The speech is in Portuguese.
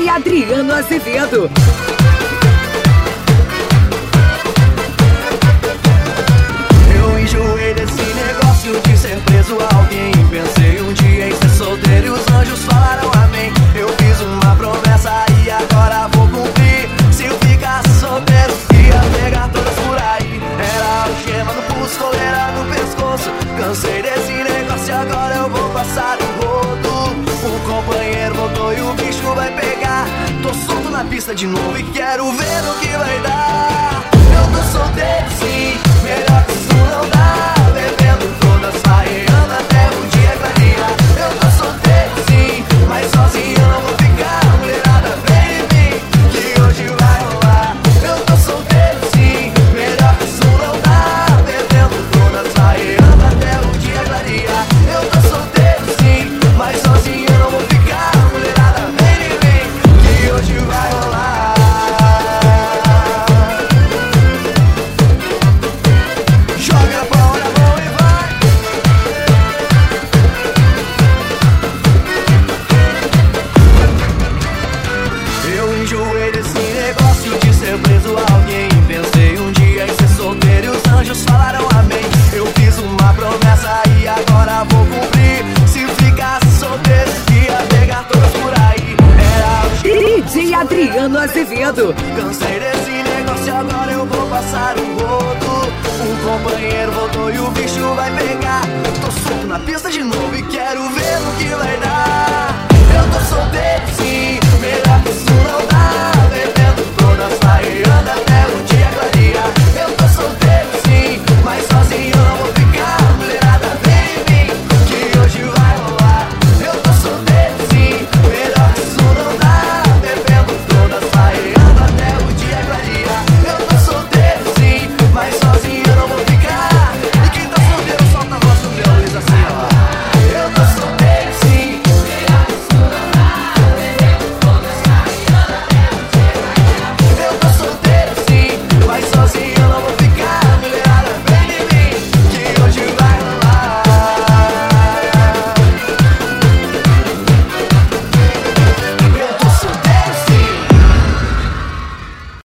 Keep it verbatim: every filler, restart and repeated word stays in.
D J Adriano Azevedo. Eu enjoei desse negócio de ser preso a alguém. Pensei um dia em ser solteiro e os anjos falaram amém. Eu fiz uma promessa e agora vou cumprir. Se eu ficasse solteiro, ia pegar todas por aí. Era algema no pulso, coleira no pescoço. Cansei desse negócio e agora eu vou passar o rodo. O companheiro voltou e o bicho vai pegar. Tô solto na pista de novo e quero ver no que vai dar. Eu tô solteiro sim, melhor que isso não dá. Bebendo todas, farreando até o dia clarear. Eu tô solteiro sim, mas sozinho eu não vou ficar. Mulherada vem em mim, que hoje vai rolar. Eu tô solteiro sim, melhor que isso não dá. Bebendo todas, farreando até o dia clarear. Eu tô solteiro sim, mas sozinho eu não vou ficar. Mulherada vem em mim, que hoje vai rolar. Joga a bola na mão e vai. Eu enjoei desse negócio de ser preso a alguém. Pensei um dia em ser solteiro e os anjos falaram amém. Eu fiz uma promessa e agora vou cumprir. Se ficasse solteiro, ia pegar todas por aí. Era o D J Adriano Azevedo. Cansei desse negócio, agora eu vou passar o rodo. O companheiro voltou e o bicho vai pegar. Tô solto na pista de novo